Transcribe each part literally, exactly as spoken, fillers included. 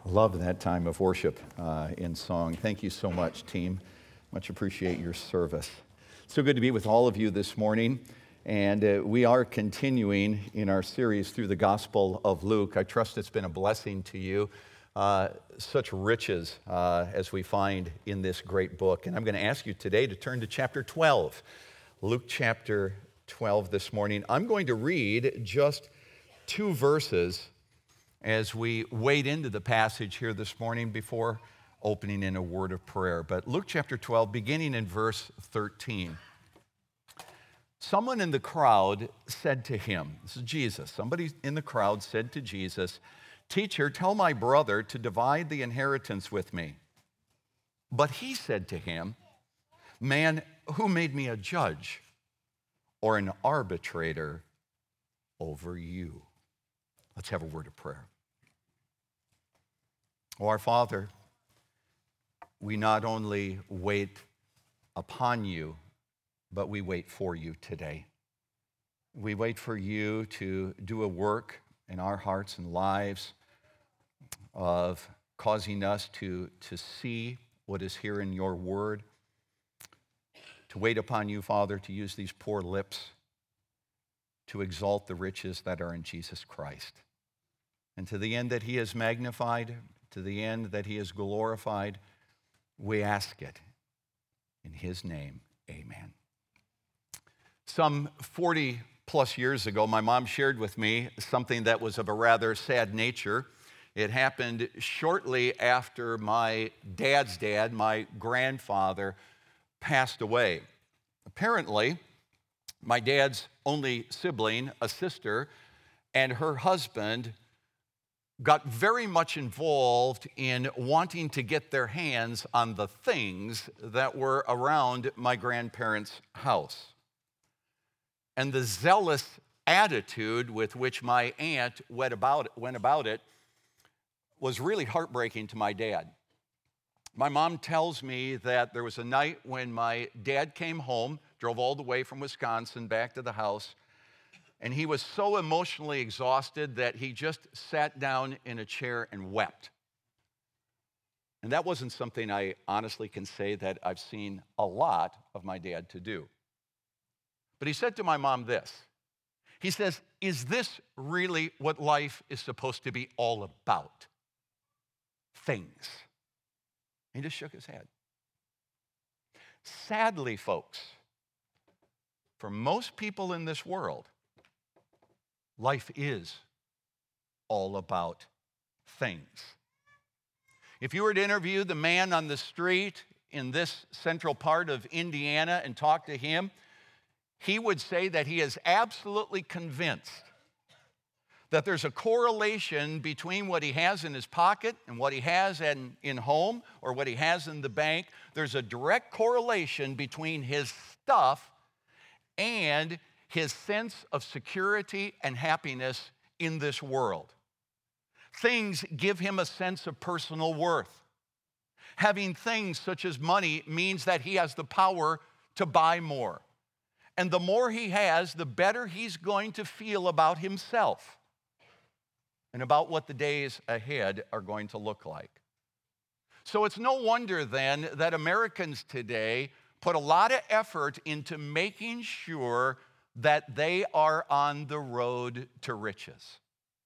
Love that time of worship uh, in song. Thank you so much, team. Much appreciate your service. So good to be with all of you this morning. And uh, we are continuing in our series through the Gospel of Luke. I trust it's been a blessing to you. Uh, such riches uh, as we find in this great book. And I'm going to ask you today to turn to chapter twelve. Luke chapter twelve this morning. I'm going to read just two verses as we wade into the passage here this morning before opening in a word of prayer. But Luke chapter twelve, beginning in verse thirteen. Someone in the crowd said to him, this is Jesus, somebody in the crowd said to Jesus, "Teacher, tell my brother to divide the inheritance with me." But he said to him, "Man, who made me a judge or an arbitrator over you?" Let's have a word of prayer. Oh, our Father, we not only wait upon you, but we wait for you today. We wait for you to do a work in our hearts and lives of causing us to, to see what is here in your word, to wait upon you, Father, to use these poor lips to exalt the riches that are in Jesus Christ. And to the end that he is magnified, to the end that he is glorified, we ask it in his name, amen. Some forty plus years ago, my mom shared with me something that was of a rather sad nature. It happened shortly after my dad's dad, my grandfather, passed away. Apparently, my dad's only sibling, a sister, and her husband got very much involved in wanting to get their hands on the things that were around my grandparents' house. And the zealous attitude with which my aunt went about it, went about it was really heartbreaking to my dad. My mom tells me that there was a night when my dad came home, drove all the way from Wisconsin back to the house, and he was so emotionally exhausted that he just sat down in a chair and wept. And that wasn't something I honestly can say that I've seen a lot of my dad to do. But he said to my mom this. He says, "Is this really what life is supposed to be all about? Things." He just shook his head. Sadly, folks, for most people in this world, life is all about things. If you were to interview the man on the street in this central part of Indiana and talk to him, he would say that he is absolutely convinced that there's a correlation between what he has in his pocket and what he has in, in home or what he has in the bank. There's a direct correlation between his stuff and his sense of security and happiness in this world. Things give him a sense of personal worth. Having things such as money means that he has the power to buy more. And the more he has, the better he's going to feel about himself and about what the days ahead are going to look like. So it's no wonder then that Americans today put a lot of effort into making sure that they are on the road to riches.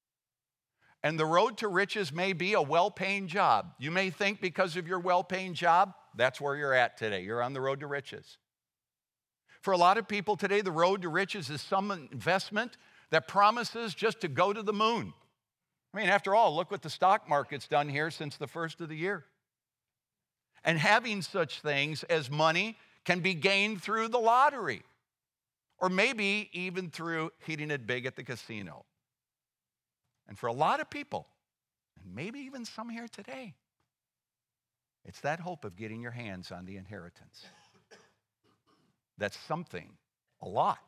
And the road to riches may be a well-paying job. You may think because of your well-paying job, that's where you're at today. You're on the road to riches. For a lot of people today, the road to riches is some investment that promises just to go to the moon. I mean, after all, look what the stock market's done here since the first of the year. And having such things as money can be gained through the lottery, or maybe even through hitting it big at the casino. And for a lot of people, and maybe even some here today, it's that hope of getting your hands on the inheritance. That something, a lot,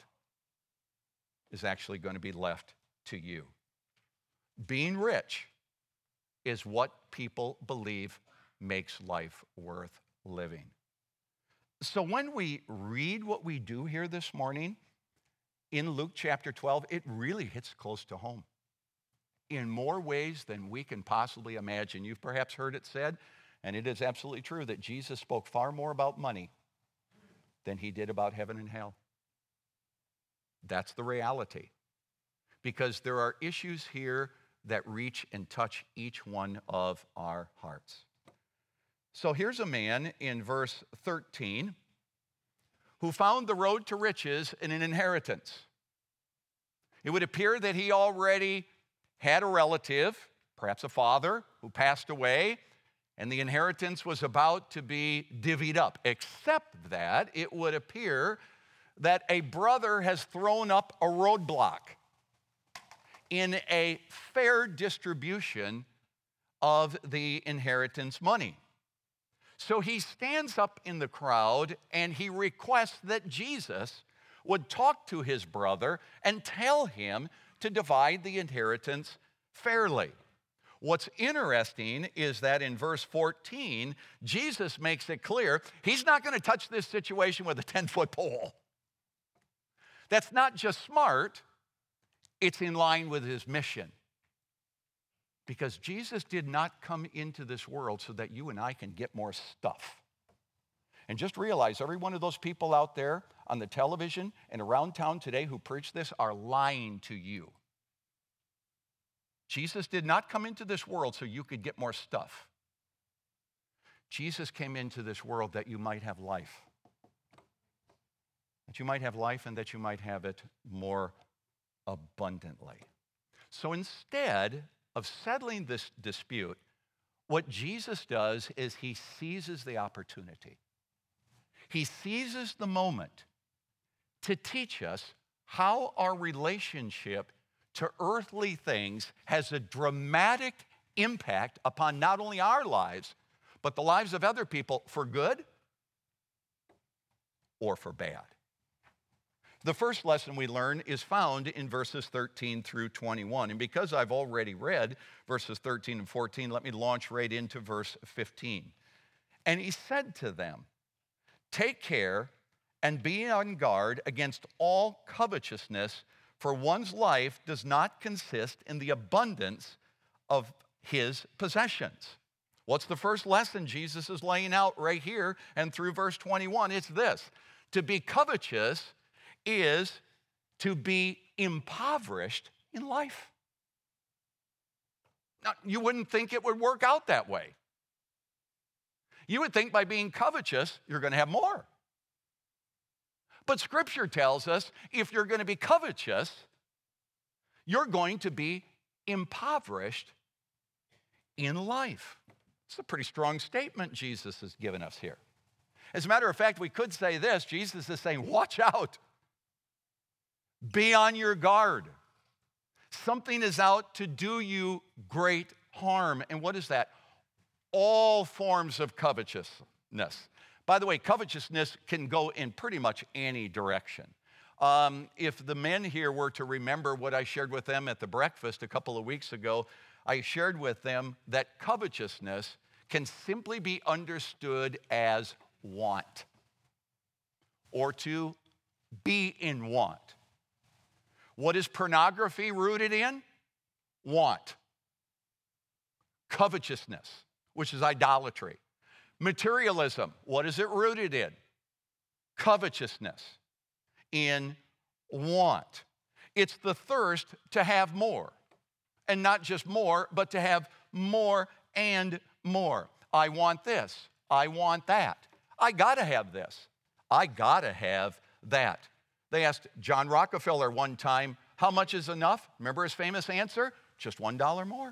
is actually going to be left to you. Being rich is what people believe makes life worth living. So when we read what we do here this morning in Luke chapter twelve, it really hits close to home. in more ways than we can possibly imagine. You've perhaps heard it said, and it is absolutely true, that Jesus spoke far more about money than he did about heaven and hell. That's the reality. Because there are issues here that reach and touch each one of our hearts. So here's a man in verse thirteen who found the road to riches in an inheritance. It would appear that he already had a relative, perhaps a father, who passed away, and the inheritance was about to be divvied up, except that it would appear that a brother has thrown up a roadblock in a fair distribution of the inheritance money. So he stands up in the crowd and he requests that Jesus would talk to his brother and tell him to divide the inheritance fairly. What's interesting is that in verse fourteen, Jesus makes it clear he's not going to touch this situation with a ten-foot pole. That's not just smart, it's in line with his mission. Because Jesus did not come into this world so that you and I can get more stuff. And just realize every one of those people out there on the television and around town today who preach this are lying to you. Jesus did not come into this world so you could get more stuff. Jesus came into this world that you might have life. That you might have life and that you might have it more abundantly. So instead of settling this dispute, what Jesus does is he seizes the opportunity. He seizes the moment to teach us how our relationship to earthly things has a dramatic impact upon not only our lives, but the lives of other people for good or for bad. The first lesson we learn is found in verses thirteen through twenty-one. And because I've already read verses thirteen and fourteen, let me launch right into verse fifteen. And he said to them, "Take care and be on guard against all covetousness, for one's life does not consist in the abundance of his possessions." What's the first lesson Jesus is laying out right here and through verse twenty-one? It's this: to be covetous is to be impoverished in life. Now, you wouldn't think it would work out that way. You would think by being covetous, you're going to have more. But Scripture tells us if you're going to be covetous, you're going to be impoverished in life. It's a pretty strong statement Jesus has given us here. As a matter of fact, we could say this: Jesus is saying, watch out. Be on your guard. Something is out to do you great harm. And what is that? All forms of covetousness. By the way, covetousness can go in pretty much any direction. Um, if the men here were to remember what I shared with them at the breakfast a couple of weeks ago, I shared with them that covetousness can simply be understood as want, or to be in want. What is pornography rooted in? Want. Covetousness, which is idolatry. Materialism, what is it rooted in? Covetousness, in want. It's the thirst to have more. And not just more, but to have more and more. I want this. I want that. I gotta have this. I gotta have that. They asked John Rockefeller one time, how much is enough? Remember his famous answer? Just one dollar more.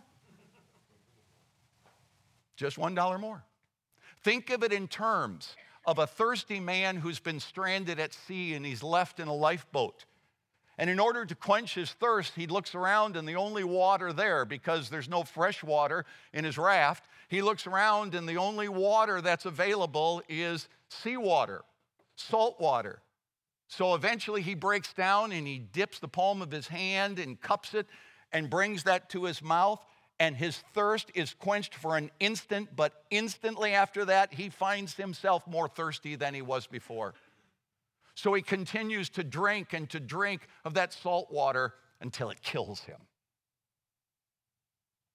Just one dollar more. Think of it in terms of a thirsty man who's been stranded at sea and he's left in a lifeboat. And in order to quench his thirst, he looks around and the only water there, because there's no fresh water in his raft, he looks around and the only water that's available is seawater, salt water. So eventually he breaks down and he dips the palm of his hand and cups it and brings that to his mouth, and his thirst is quenched for an instant, but instantly after that, he finds himself more thirsty than he was before. So he continues to drink and to drink of that salt water until it kills him.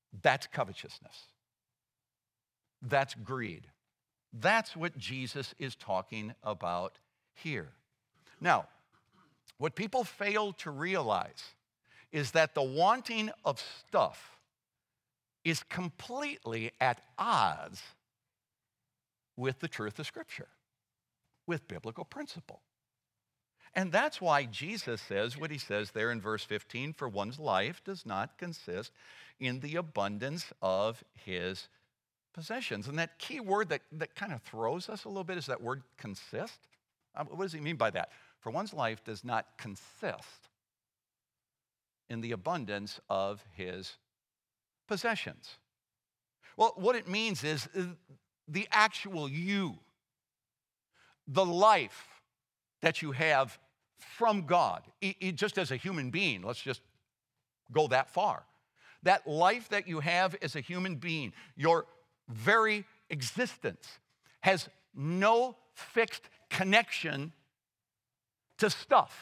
That's covetousness. That's greed. That's what Jesus is talking about here. Now, what people fail to realize is that the wanting of stuff is completely at odds with the truth of Scripture, with biblical principle. And that's why Jesus says what he says there in verse fifteen, for one's life does not consist in the abundance of his possessions. And that key word that, that kind of throws us a little bit is that word consist. What does he mean by that? For one's life does not consist in the abundance of his possessions. Well, what it means is the actual you, the life that you have from God, it, it, just as a human being, let's just go that far. That life that you have as a human being, your very existence, has no fixed connection to stuff.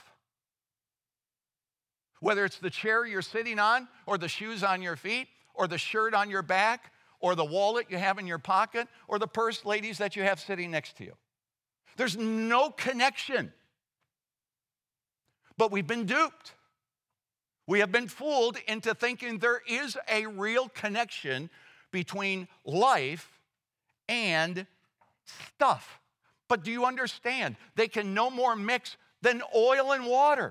Whether it's the chair you're sitting on, or the shoes on your feet, or the shirt on your back, or the wallet you have in your pocket, or the purse, ladies, that you have sitting next to you. There's no connection. But we've been duped. We have been fooled into thinking there is a real connection between life and stuff. But do you understand? They can no more mix than oil and water.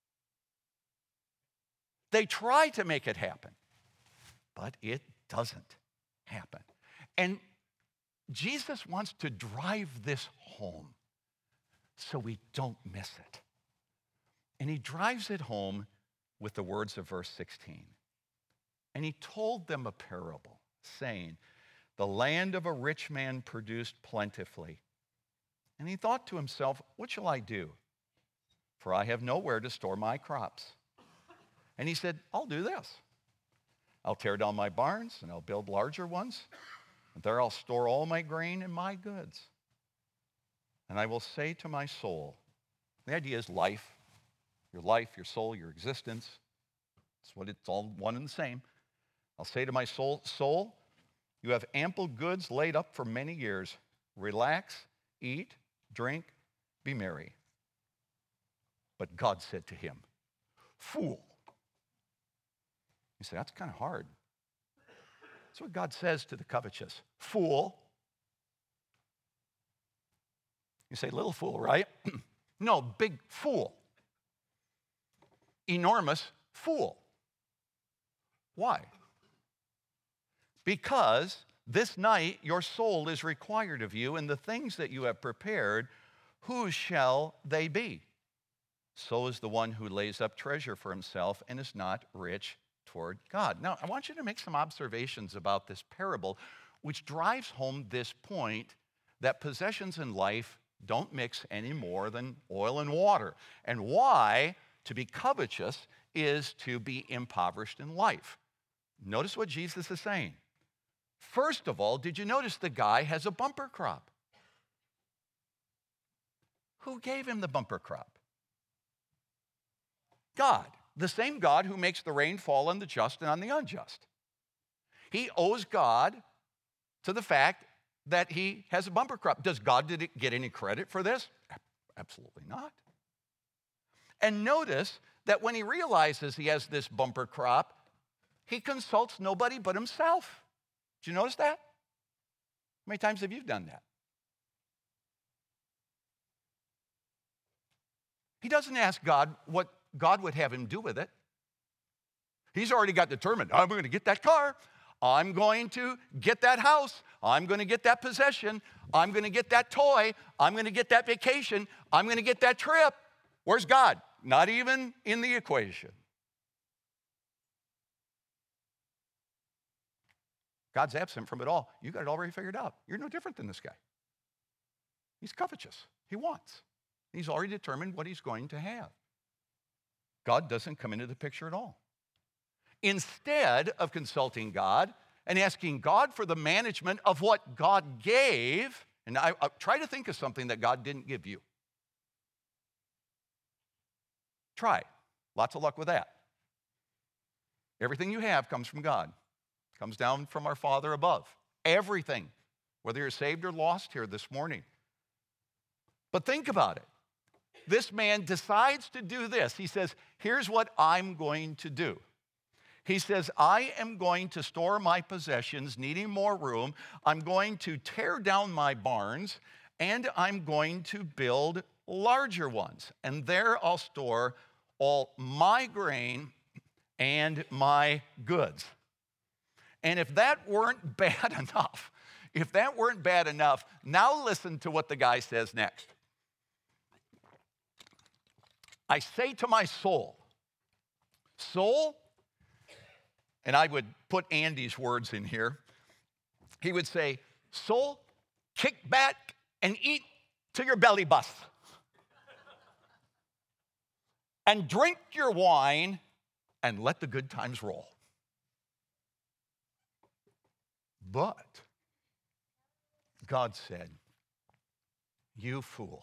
They try to make it happen, but it doesn't happen. And Jesus wants to drive this home so we don't miss it. And he drives it home with the words of verse sixteen. And he told them a parable, saying, the land of a rich man produced plentifully. And he thought to himself, what shall I do? For I have nowhere to store my crops. And he said, I'll do this. I'll tear down my barns and I'll build larger ones. And there I'll store all my grain and my goods. And I will say to my soul, the idea is life, your life, your soul, your existence. That's what it's all one and the same. I'll say to my soul, soul, you have ample goods laid up for many years. Relax, eat, drink, be merry. But God said to him, fool. You say, that's kind of hard. That's what God says to the covetous. Fool. You say, little fool, right? No, big fool. Enormous fool. Why? Because this night your soul is required of you, and the things that you have prepared, whose shall they be? So is the one who lays up treasure for himself and is not rich toward God. Now, I want you to make some observations about this parable, which drives home this point that possessions in life don't mix any more than oil and water, and why to be covetous is to be impoverished in life. Notice what Jesus is saying. First of all, did you notice the guy has a bumper crop? Who gave him the bumper crop? God, the same God who makes the rain fall on the just and on the unjust. He owes God to the fact that he has a bumper crop. Does God did it get any credit for this? Absolutely not. And notice that when he realizes he has this bumper crop, he consults nobody but himself. Did you notice that? How many times have you done that? He doesn't ask God what God would have him do with it. He's already got determined. I'm going to get that car. I'm going to get that house. I'm going to get that possession. I'm going to get that toy. I'm going to get that vacation. I'm going to get that trip. Where's God? Not even in the equation. God's absent from it all. You got it already figured out. You're no different than this guy. He's covetous. He wants. He's already determined what he's going to have. God doesn't come into the picture at all. Instead of consulting God and asking God for the management of what God gave, and I, I try to think of something that God didn't give you. Try. Lots of luck with that. Everything you have comes from God. Comes down from our Father above. Everything, whether you're saved or lost here this morning. But think about it. This man decides to do this. He says, here's what I'm going to do. He says, I am going to store my possessions, needing more room. I'm going to tear down my barns, and I'm going to build larger ones. And there I'll store all my grain and my goods. And if that weren't bad enough, if that weren't bad enough, now listen to what the guy says next. I say to my soul, soul, and I would put Andy's words in here. He would say, soul, kick back and eat till your belly busts. And drink your wine and let the good times roll. But God said, you fool,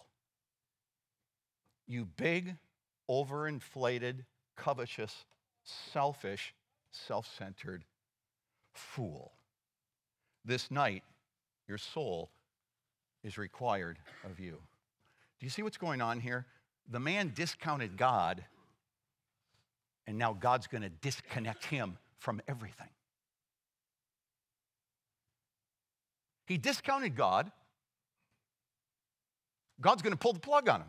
you big, overinflated, covetous, selfish, self-centered fool. This night, your soul is required of you. Do you see what's going on here? The man discounted God, and now God's going to disconnect him from everything. He discounted God. God's going to pull the plug on him.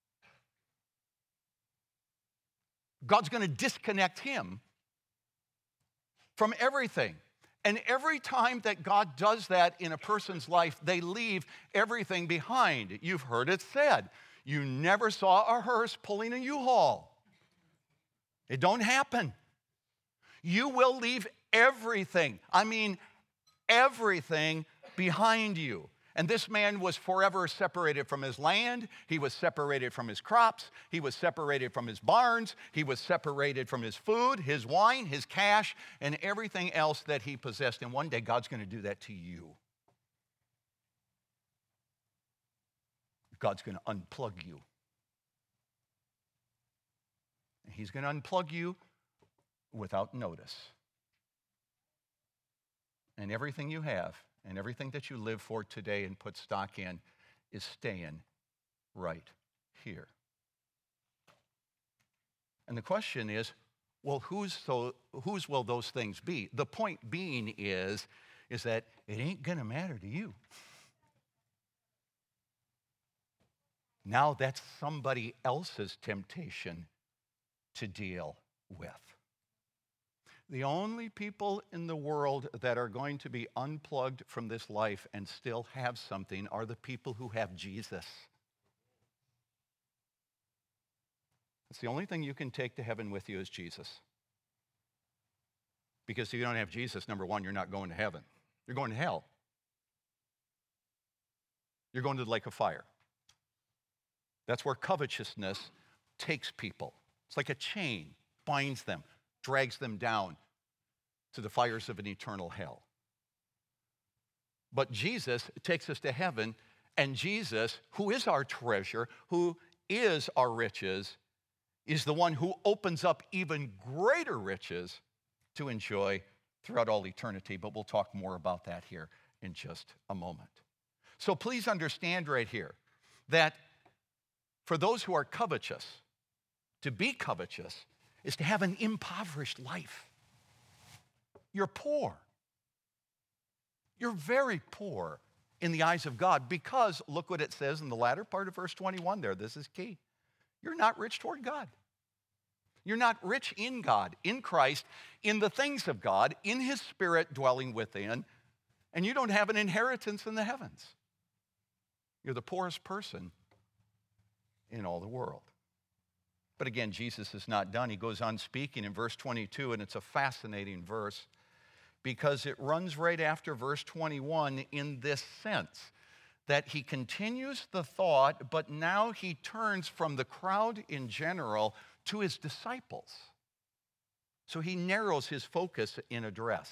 God's going to disconnect him from everything. And every time that God does that in a person's life, they leave everything behind. You've heard it said, you never saw a hearse pulling a U-Haul. It don't happen. You will leave everything, I mean everything behind you. And this man was forever separated from his land. He was separated from his crops. He was separated from his barns. He was separated from his food, his wine, his cash, and everything else that he possessed. And one day, God's going to do that to you. God's going to unplug you. And he's going to unplug you without notice. And everything you have, and everything that you live for today and put stock in is staying right here. And the question is, well, whose, so, whose will those things be? The point being is, is that it ain't going to matter to you. Now that's somebody else's temptation to deal with. The only people in the world that are going to be unplugged from this life and still have something are the people who have Jesus. It's the only thing you can take to heaven with you is Jesus. Because if you don't have Jesus, number one, you're not going to heaven. You're going to hell. You're going to the lake of fire. That's where covetousness takes people. It's like a chain, binds them, drags them down to the fires of an eternal hell. But Jesus takes us to heaven, and Jesus, who is our treasure, who is our riches, is the one who opens up even greater riches to enjoy throughout all eternity. But we'll talk more about that here in just a moment. So please understand right here that for those who are covetous, to be covetous is to have an impoverished life. You're poor. You're very poor in the eyes of God because, look what it says in the latter part of verse twenty-one there. This is key. You're not rich toward God. You're not rich in God, in Christ, in the things of God, in His Spirit dwelling within, and you don't have an inheritance in the heavens. You're the poorest person in all the world. But again, Jesus is not done. He goes on speaking in verse twenty-two, and it's a fascinating verse because it runs right after verse twenty-one in this sense that he continues the thought, but now he turns from the crowd in general to his disciples. So he narrows his focus in address.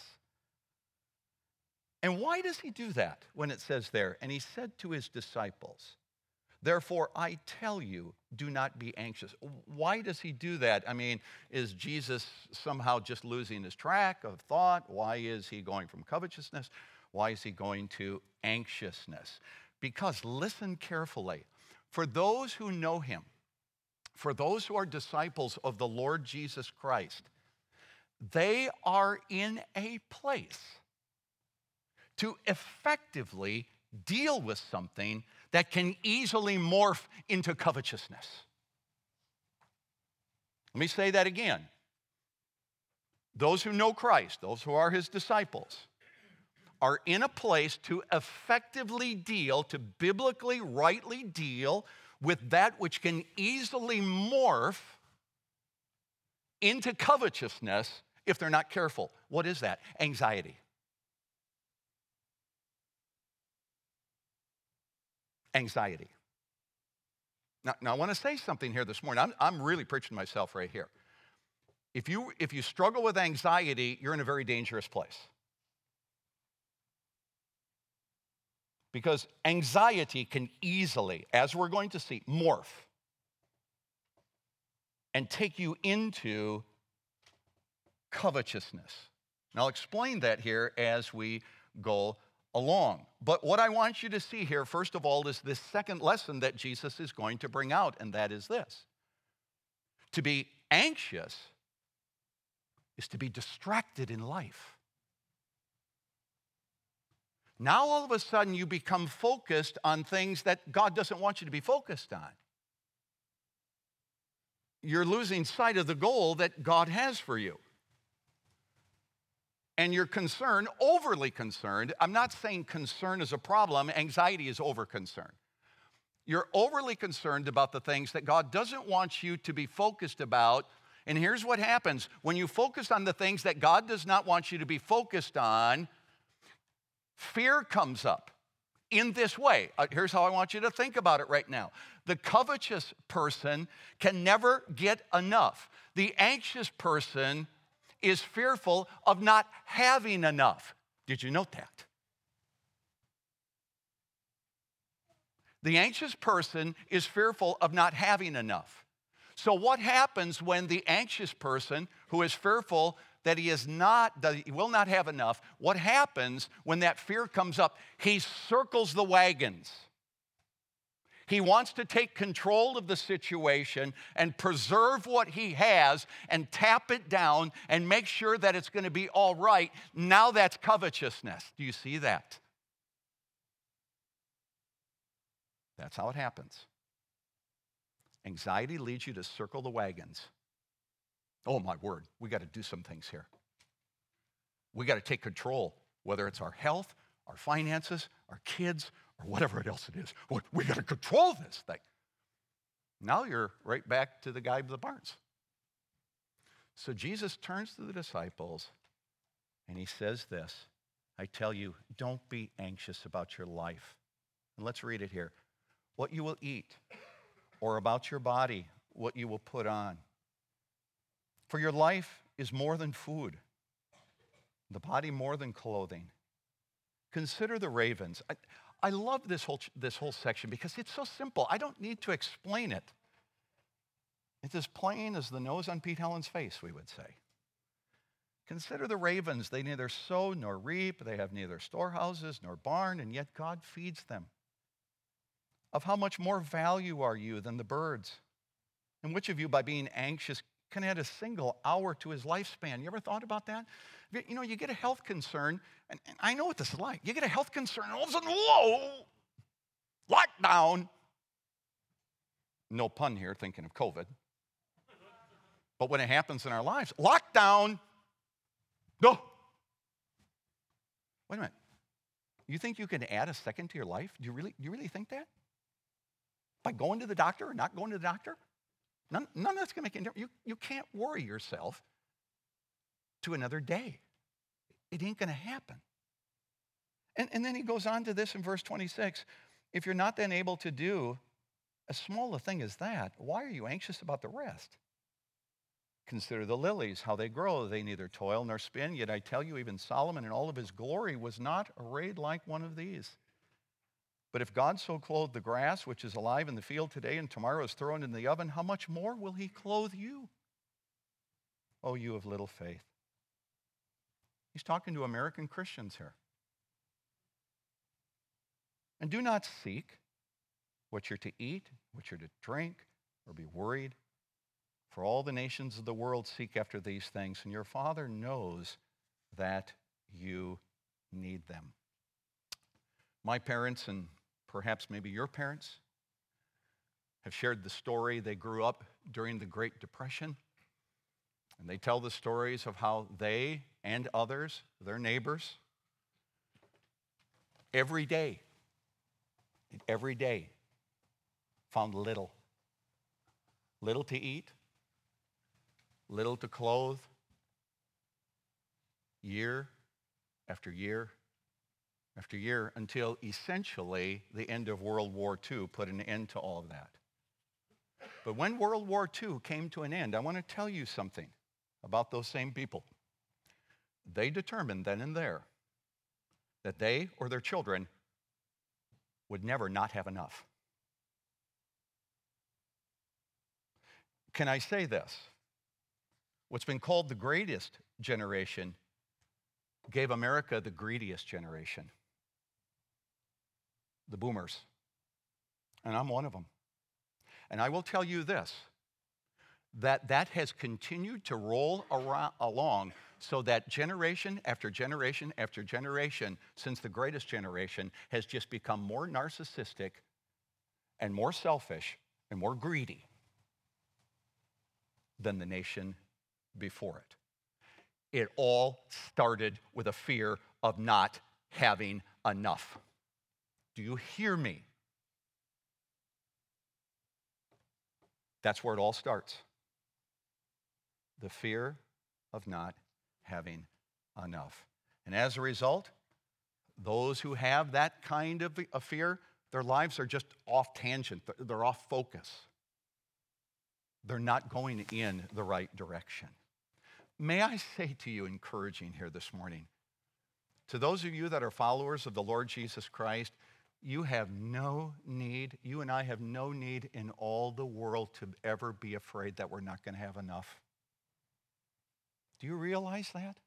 And why does he do that when it says there, and he said to his disciples? Therefore, I tell you, do not be anxious. Why does he do that? I mean, is Jesus somehow just losing his track of thought? Why is he going from covetousness? Why is he going to anxiousness? Because listen carefully. For those who know him, for those who are disciples of the Lord Jesus Christ, they are in a place to effectively deal with something that can easily morph into covetousness. Let me say that again. Those who know Christ, those who are his disciples, are in a place to effectively deal, to biblically, rightly deal with that which can easily morph into covetousness if they're not careful. What is that? Anxiety. Anxiety. Now, now I want to say something here this morning. I'm, I'm really preaching to myself right here. If you, if you struggle with anxiety, you're in a very dangerous place. Because anxiety can easily, as we're going to see, morph and take you into covetousness. And I'll explain that here as we go along. But what I want you to see here, first of all, is this second lesson that Jesus is going to bring out, and that is this. To be anxious is to be distracted in life. Now, all of a sudden, you become focused on things that God doesn't want you to be focused on. You're losing sight of the goal that God has for you. And you're concerned, overly concerned. I'm not saying concern is a problem. Anxiety is over-concern. You're overly concerned about the things that God doesn't want you to be focused about. And here's what happens. When you focus on the things that God does not want you to be focused on, fear comes up in this way. Uh, here's how I want you to think about it right now. The covetous person can never get enough. The anxious person is fearful of not having enough. Did you note that? The anxious person is fearful of not having enough. So what happens when the anxious person who is fearful that he is not, that he will not have enough, what happens when that fear comes up? He circles the wagons. He wants to take control of the situation and preserve what he has and tap it down and make sure that it's going to be all right. Now that's covetousness. Do you see that? That's how it happens. Anxiety leads you to circle the wagons. Oh, my word, we got to do some things here. We got to take control, whether it's our health, our finances, our kids, or whatever else it is. We got to control this thing. Now you're right back to the guy with the barns. So Jesus turns to the disciples and he says this, I tell you, don't be anxious about your life. And let's read it here. What you will eat, or about your body, what you will put on. For your life is more than food, the body more than clothing. Consider the ravens. I, I love this whole, this whole section because it's so simple. I don't need to explain it. It's as plain as the nose on Pete Helen's face, we would say. Consider the ravens. They neither sow nor reap. They have neither storehouses nor barn, and yet God feeds them. Of how much more value are you than the birds? And which of you, by being anxious, can add a single hour to his lifespan? You ever thought about that? You know, you get a health concern, and, and I know what this is like. You get a health concern, and all of a sudden, whoa, lockdown. No pun here, thinking of COVID. But when it happens in our lives, lockdown. No. Wait a minute. You think you can add a second to your life? Do you really, do you really think that? By going to the doctor or not going to the doctor? None, none of that's going to make any difference. You, you can't worry yourself to another day. It ain't going to happen. And, and then he goes on to this in verse twenty-six. If you're not then able to do as small a thing as that, why are you anxious about the rest? Consider the lilies, how they grow. They neither toil nor spin. Yet I tell you, even Solomon in all of his glory was not arrayed like one of these. But if God so clothed the grass, which is alive in the field today and tomorrow is thrown in the oven, how much more will he clothe you, O you of little faith? He's talking to American Christians here. And do not seek what you're to eat, what you're to drink, or be worried. For all the nations of the world seek after these things, and your Father knows that you need them. My parents, and perhaps maybe your parents, have shared the story. They grew up during the Great Depression, and they tell the stories of how they and others, their neighbors, every day, every day, found little. Little to eat, little to clothe, year after year after year, until essentially the end of World War Two put an end to all of that. But when World War Two came to an end, I want to tell you something about those same people. They determined then and there that they or their children would never not have enough. Can I say this? What's been called the greatest generation gave America the greediest generation. The boomers. And I'm one of them. And I will tell you this, that that has continued to roll around, along so that generation after generation after generation since the greatest generation has just become more narcissistic and more selfish and more greedy than the nation before it. It all started with a fear of not having enough. Do you hear me? That's where it all starts. The fear of not having enough. And as a result, those who have that kind of a fear, their lives are just off tangent. They're off focus. They're not going in the right direction. May I say to you, encouraging here this morning, to those of you that are followers of the Lord Jesus Christ, you have no need, you and I have no need in all the world to ever be afraid that we're not going to have enough. Do you realize that?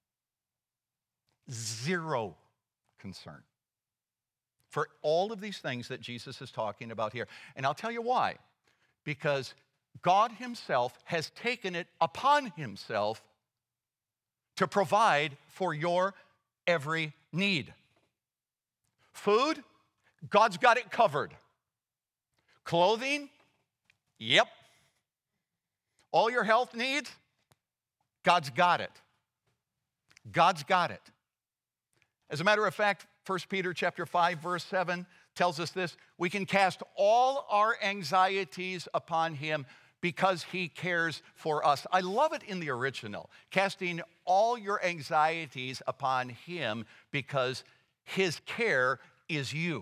Zero concern for all of these things that Jesus is talking about here. And I'll tell you why. Because God himself has taken it upon himself to provide for your every need. Food, God's got it covered. Clothing, yep. All your health needs, God's got it. God's got it. As a matter of fact, First Peter chapter five, verse seven tells us this: we can cast all our anxieties upon him because he cares for us. I love it in the original. Casting all your anxieties upon him because his care is you.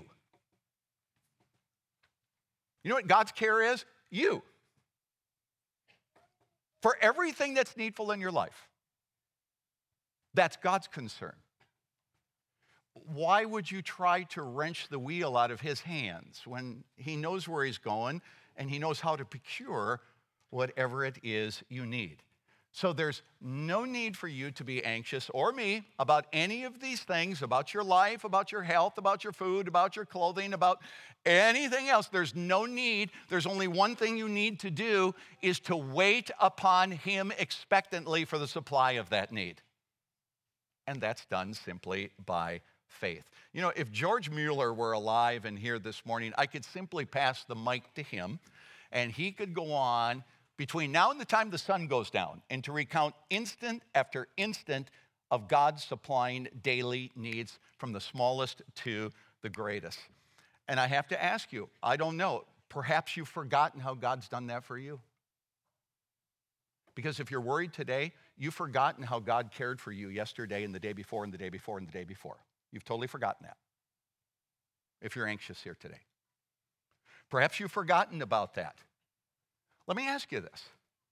You know what God's care is? You. For everything that's needful in your life. That's God's concern. Why would you try to wrench the wheel out of his hands when he knows where he's going and he knows how to procure whatever it is you need? So there's no need for you to be anxious, or me, about any of these things, about your life, about your health, about your food, about your clothing, about anything else. There's no need. There's only one thing you need to do, is to wait upon him expectantly for the supply of that need. And that's done simply by faith. You know, if George Mueller were alive and here this morning, I could simply pass the mic to him, and he could go on between now and the time the sun goes down and to recount instant after instant of God supplying daily needs from the smallest to the greatest. And I have to ask you, I don't know, perhaps you've forgotten how God's done that for you. Because if you're worried today, you've forgotten how God cared for you yesterday and the day before and the day before and the day before. You've totally forgotten that. If you're anxious here today. Perhaps you've forgotten about that. Let me ask you this.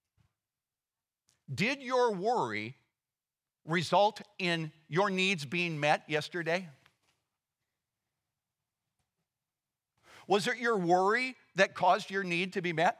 Did your worry result in your needs being met yesterday? Was it your worry that caused your need to be met?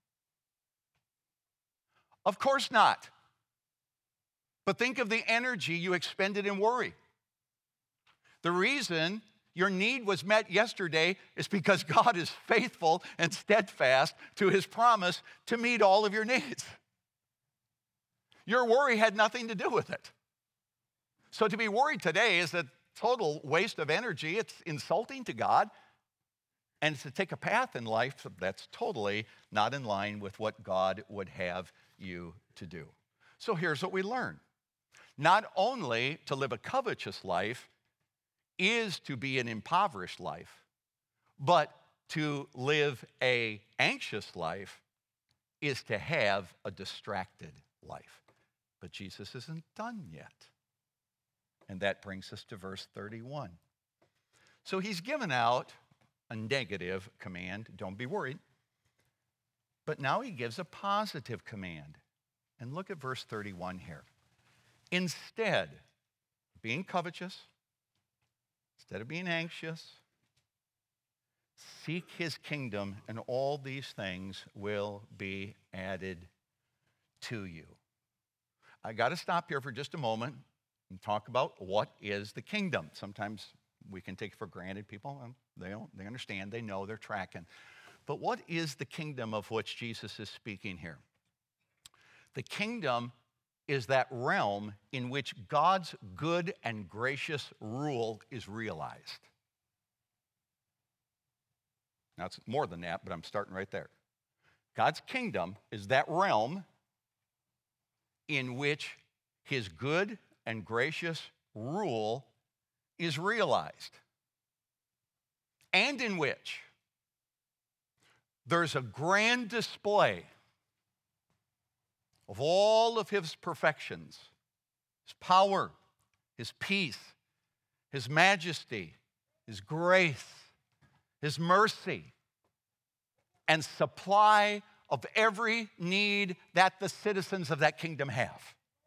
Of course not. But think of the energy you expended in worry. The reason your need was met yesterday is because God is faithful and steadfast to his promise to meet all of your needs. Your worry had nothing to do with it. So to be worried today is a total waste of energy. It's insulting to God. And it's to take a path in life that's totally not in line with what God would have you to do. So here's what we learn. Not only to live a covetous life is to be an impoverished life, but to live an anxious life is to have a distracted life. But Jesus isn't done yet. And that brings us to verse thirty-one. So he's given out a negative command, don't be worried. But now he gives a positive command. And look at verse thirty-one here. Instead of being covetous, instead of being anxious, seek his kingdom, and all these things will be added to you. I got to stop here for just a moment and talk about what is the kingdom. Sometimes we can take it for granted. People, they don't, they understand, they know, they're tracking. But what is the kingdom of which Jesus is speaking here? The kingdom is that realm in which God's good and gracious rule is realized. Now, it's more than that, but I'm starting right there. God's kingdom is that realm in which his good and gracious rule is realized, and in which there's a grand display of all of his perfections, his power, his peace, his majesty, his grace, his mercy, and supply of every need that the citizens of that kingdom have.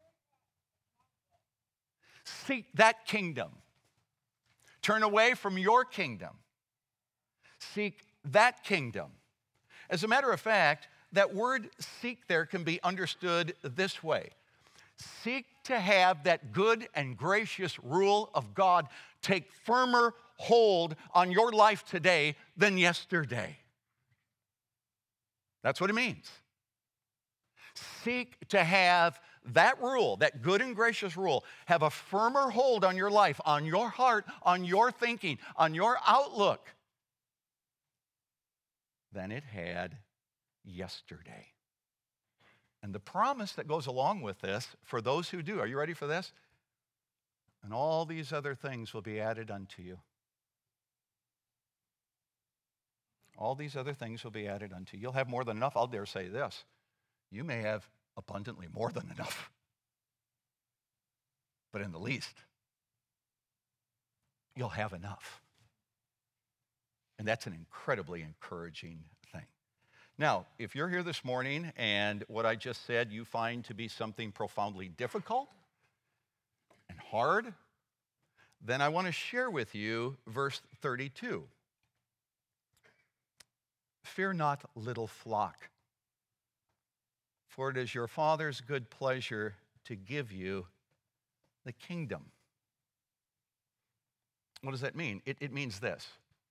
Seek that kingdom. Turn away from your kingdom. Seek that kingdom. As a matter of fact, that word seek there can be understood this way. Seek to have that good and gracious rule of God take firmer hold on your life today than yesterday. That's what it means. Seek to have that rule, that good and gracious rule, have a firmer hold on your life, on your heart, on your thinking, on your outlook than it had yesterday. And the promise that goes along with this, for those who do, are you ready for this? And all these other things will be added unto you. All these other things will be added unto you. You'll have more than enough. I'll dare say this. You may have abundantly more than enough. But in the least, you'll have enough. And that's an incredibly encouraging thing. Now, if you're here this morning and what I just said you find to be something profoundly difficult and hard, then I want to share with you verse thirty-two. Fear not, little flock, for it is your Father's good pleasure to give you the kingdom. What does that mean? It, it means this.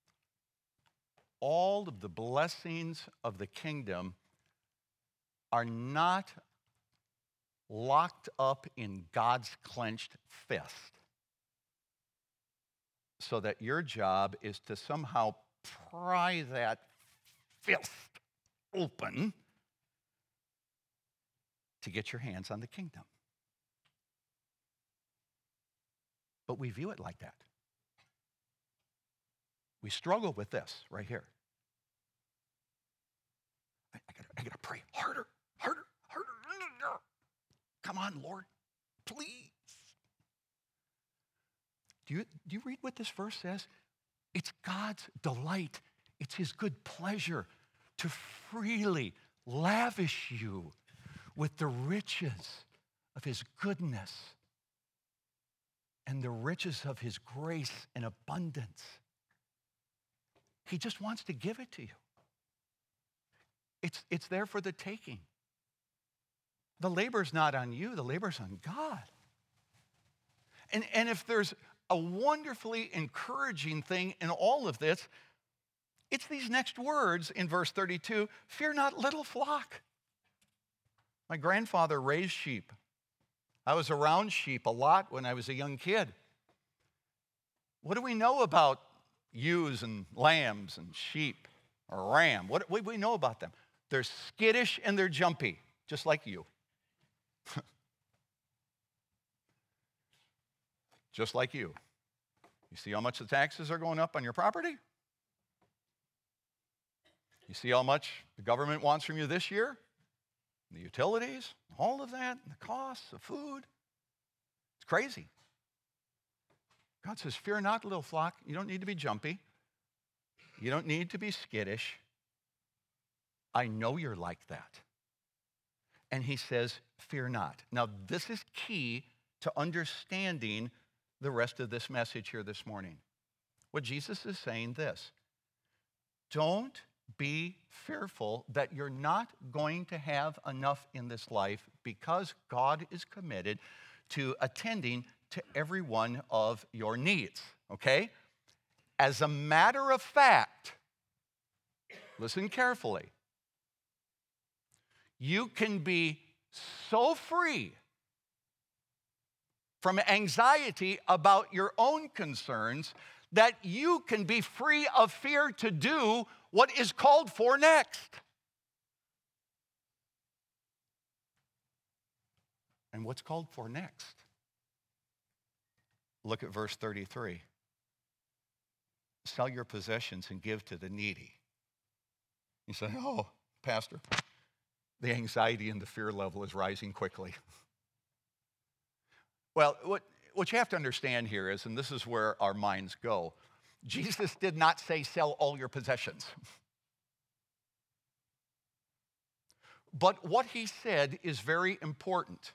All of the blessings of the kingdom are not locked up in God's clenched fist, so that your job is to somehow pry that fist open to get your hands on the kingdom. But we view it like that. We struggle with this right here. I, I, gotta, I gotta pray harder, harder, harder. Come on, Lord, please. Do you, do you read what this verse says? It's God's delight. It's his good pleasure to freely lavish you with the riches of his goodness and the riches of his grace and abundance. He just wants to give it to you. It's, it's there for the taking. The labor's not on you, the labor's on God. And, and if there's a wonderfully encouraging thing in all of this, it's these next words in verse thirty-two, fear not, little flock. My grandfather raised sheep. I was around sheep a lot when I was a young kid. What do we know about ewes and lambs and sheep or ram? What do we know about them? They're skittish and they're jumpy, just like you. Just like you. You see how much the taxes are going up on your property? You see how much the government wants from you this year? The utilities, all of that, and the costs of food. It's crazy. God says, fear not, little flock. You don't need to be jumpy. You don't need to be skittish. I know you're like that. And he says, fear not. Now, this is key to understanding the rest of this message here this morning. What Jesus is saying this, don't be fearful that you're not going to have enough in this life, because God is committed to attending to every one of your needs, okay? As a matter of fact, listen carefully, you can be so free from anxiety about your own concerns that you can be free of fear to do what is called for next. And what's called for next? Look at verse thirty-three. Sell your possessions and give to the needy. You say, oh, Pastor, the anxiety and the fear level is rising quickly. Well, what, what you have to understand here is, and this is where our minds go, Jesus did not say sell all your possessions. But what he said is very important.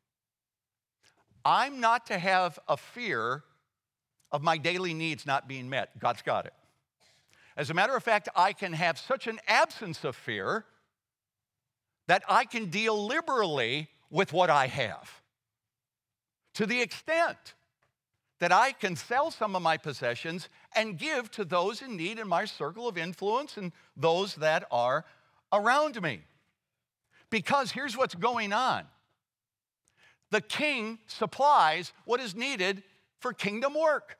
I'm not to have a fear of my daily needs not being met. God's got it. As a matter of fact, I can have such an absence of fear that I can deal liberally with what I have. To the extent that I can sell some of my possessions and give to those in need in my circle of influence and those that are around me. Because here's what's going on. The king supplies what is needed for kingdom work.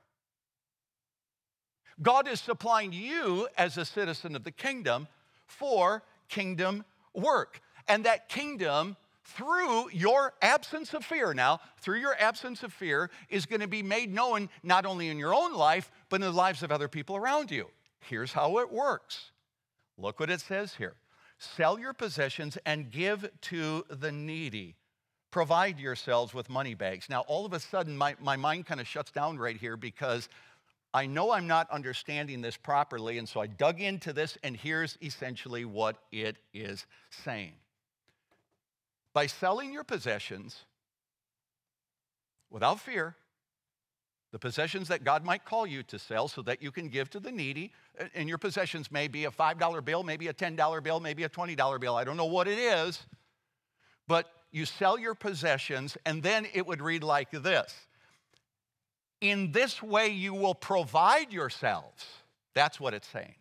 God is supplying you as a citizen of the kingdom for kingdom work. And that kingdom, through your absence of fear now, through your absence of fear, is going to be made known not only in your own life, but in the lives of other people around you. Here's how it works. Look what it says here. Sell your possessions and give to the needy. Provide yourselves with money bags. Now, all of a sudden, my, my mind kind of shuts down right here, because I know I'm not understanding this properly, and so I dug into this, and here's essentially what it is saying. By selling your possessions without fear, the possessions that God might call you to sell so that you can give to the needy, and your possessions may be a five dollar bill, maybe a ten dollar bill, maybe a twenty dollar bill, I don't know what it is, but you sell your possessions, and then it would read like this. In this way you will provide yourselves. That's what it's saying.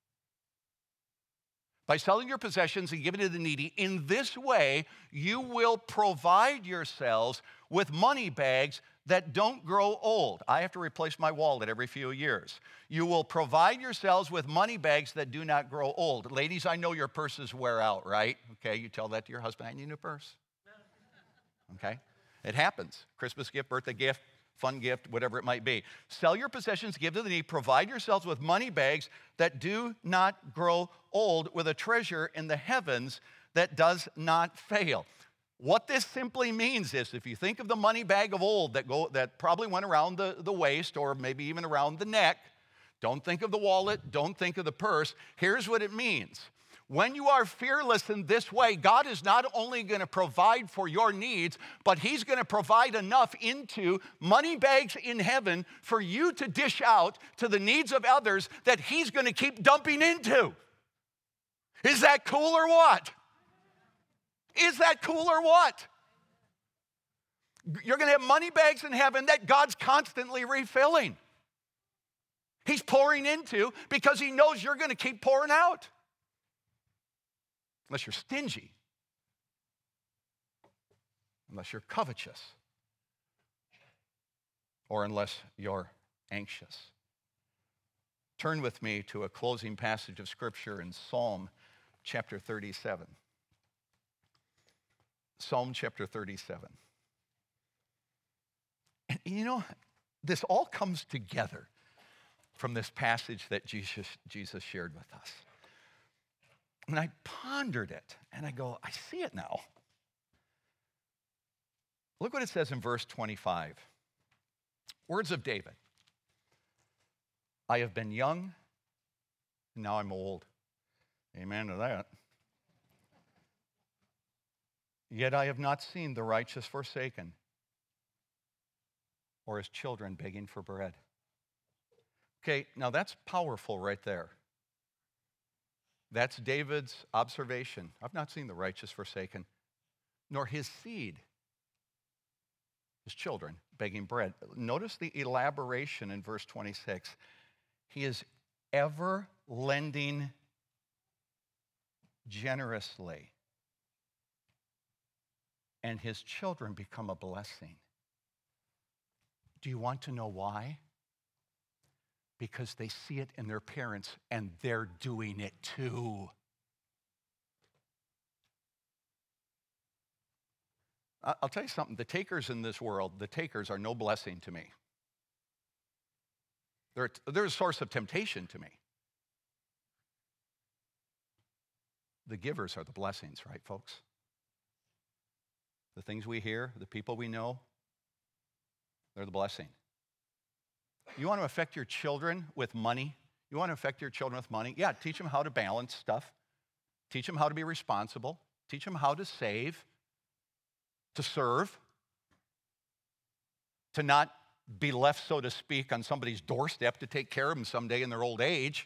By selling your possessions and giving to the needy, in this way you will provide yourselves with money bags that don't grow old. I have to replace my wallet every few years. You will provide yourselves with money bags that do not grow old. Ladies, I know your purses wear out, right? Okay, you tell that to your husband, I need a new purse. Okay, it happens. Christmas gift, birthday gift, fun gift, whatever it might be. Sell your possessions, give to the needy, provide yourselves with money bags that do not grow old, with a treasure in the heavens that does not fail. What this simply means is, if you think of the money bag of old that, go, that probably went around the, the waist or maybe even around the neck, don't think of the wallet, don't think of the purse. Here's what it means. When you are fearless in this way, God is not only going to provide for your needs, but he's going to provide enough into money bags in heaven for you to dish out to the needs of others that he's going to keep dumping into. Is that cool or what? Is that cool or what? You're going to have money bags in heaven that God's constantly refilling. He's pouring into because he knows you're going to keep pouring out. Unless you're stingy. Unless you're covetous. Or unless you're anxious. Turn with me to a closing passage of Scripture in Psalm chapter thirty-seven. Psalm chapter thirty-seven. And you know, this all comes together from this passage that Jesus, Jesus shared with us. And I pondered it, and I go, I see it now. Look what it says in verse twenty-five. Words of David. I have been young, and now I'm old. Amen to that. Yet I have not seen the righteous forsaken, or his children begging for bread. Okay, now that's powerful right there. That's David's observation. I've not seen the righteous forsaken, nor his seed, his children, begging bread. Notice the elaboration in verse twenty-six. He is ever lending generously, and his children become a blessing. Do you want to know why? Because they see it in their parents, and they're doing it too. I'll tell you something. The takers in this world, the takers are no blessing to me. They're, they're a source of temptation to me. The givers are the blessings, right, folks? The things we hear, the people we know, they're the blessing. You want to affect your children with money? You want to affect your children with money? Yeah, teach them how to balance stuff. Teach them how to be responsible. Teach them how to save, to serve, to not be left, so to speak, on somebody's doorstep to take care of them someday in their old age.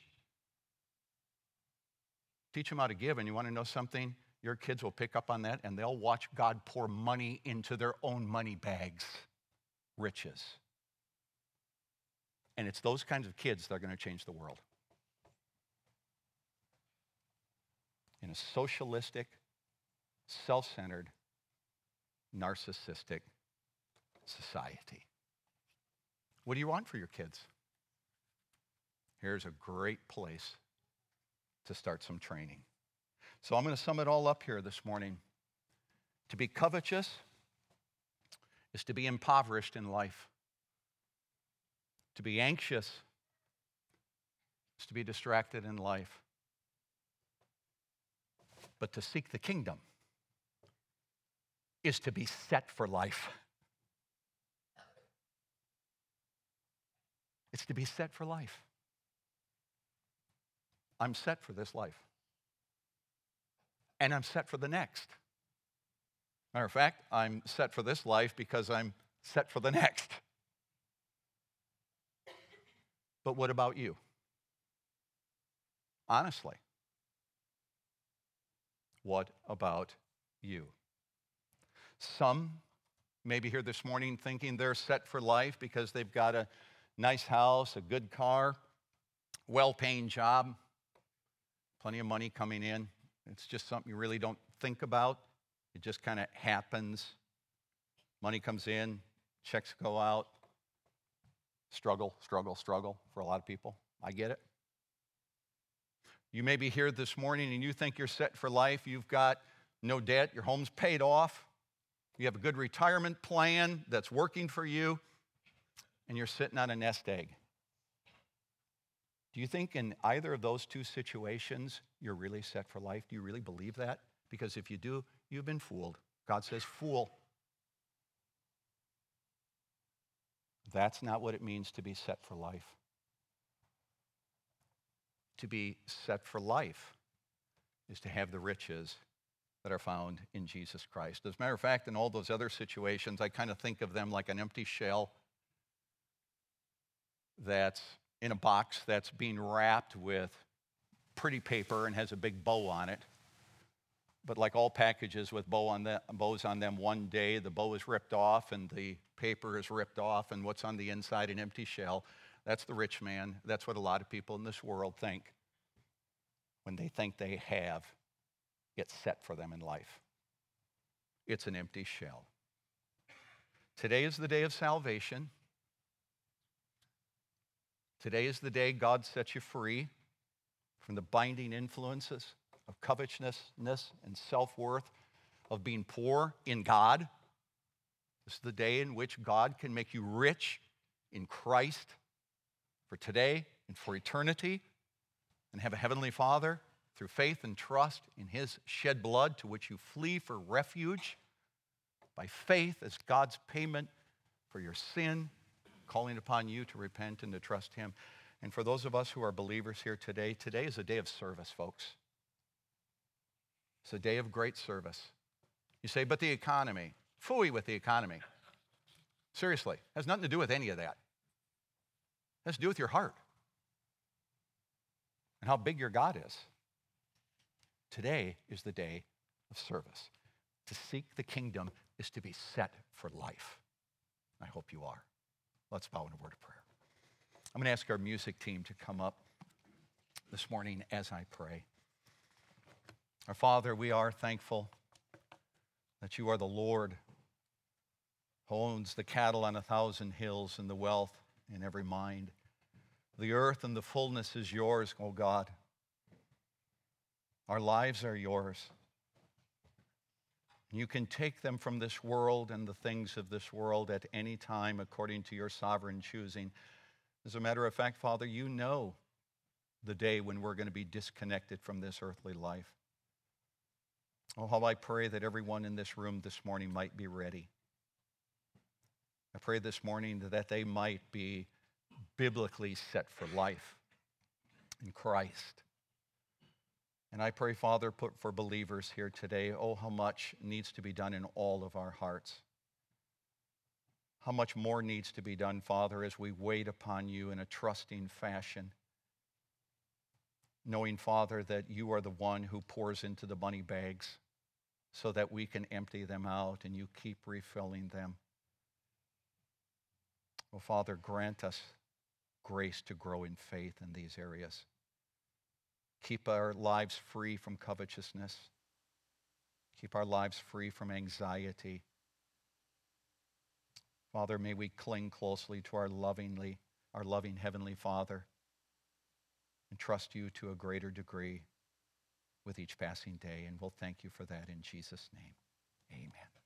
Teach them how to give, and you want to know something? Your kids will pick up on that, and they'll watch God pour money into their own money bags, riches. And it's those kinds of kids that are going to change the world. In a socialistic, self-centered, narcissistic society. What do you want for your kids? Here's a great place to start some training. So I'm going to sum it all up here this morning. To be covetous is to be impoverished in life. To be anxious is to be distracted in life. But to seek the kingdom is to be set for life. It's to be set for life. I'm set for this life. And I'm set for the next. Matter of fact, I'm set for this life because I'm set for the next. But what about you? Honestly, what about you? Some may be here this morning thinking they're set for life because they've got a nice house, a good car, well-paying job, plenty of money coming in. It's just something you really don't think about. It just kind of happens. Money comes in, checks go out. Struggle, struggle, struggle for a lot of people. I get it. You may be here this morning and you think you're set for life. You've got no debt. Your home's paid off. You have a good retirement plan that's working for you. And you're sitting on a nest egg. Do you think in either of those two situations you're really set for life? Do you really believe that? Because if you do, you've been fooled. God says, fool. That's not what it means to be set for life. To be set for life is to have the riches that are found in Jesus Christ. As a matter of fact, in all those other situations, I kind of think of them like an empty shell that's in a box that's being wrapped with pretty paper and has a big bow on it. But like all packages with bow on the, bows on them, one day the bow is ripped off and the paper is ripped off, and what's on the inside, an empty shell. That's the rich man. That's what a lot of people in this world think when they think they have it set for them in life. It's an empty shell. Today is the day of salvation. Today is the day God sets you free from the binding influences of covetousness and self-worth, of being poor in God. This is the day in which God can make you rich in Christ for today and for eternity, and have a heavenly Father through faith and trust in his shed blood, to which you flee for refuge by faith as God's payment for your sin, calling upon you to repent and to trust him. And for those of us who are believers here today, today is a day of service, folks. It's a day of great service. You say, but the economy. Phooey with the economy. Seriously, it has nothing to do with any of that. It has to do with your heart and how big your God is. Today is the day of service. To seek the kingdom is to be set for life. I hope you are. Let's bow in a word of prayer. I'm going to ask our music team to come up this morning as I pray. Our Father, we are thankful that you are the Lord who owns the cattle on a thousand hills and the wealth in every mind. The earth and the fullness is yours, O God. Our lives are yours. You can take them from this world and the things of this world at any time according to your sovereign choosing. As a matter of fact, Father, you know the day when we're going to be disconnected from this earthly life. Oh, how I pray that everyone in this room this morning might be ready. I pray this morning that they might be biblically set for life in Christ. And I pray, Father, put for believers here today, oh, how much needs to be done in all of our hearts. How much more needs to be done, Father, as we wait upon you in a trusting fashion, knowing, Father, that you are the one who pours into the money bags so that we can empty them out and you keep refilling them. Oh, Father, grant us grace to grow in faith in these areas. Keep our lives free from covetousness. Keep our lives free from anxiety. Father, may we cling closely to our lovingly, our loving Heavenly Father and trust you to a greater degree with each passing day. And we'll thank you for that in Jesus' name. Amen.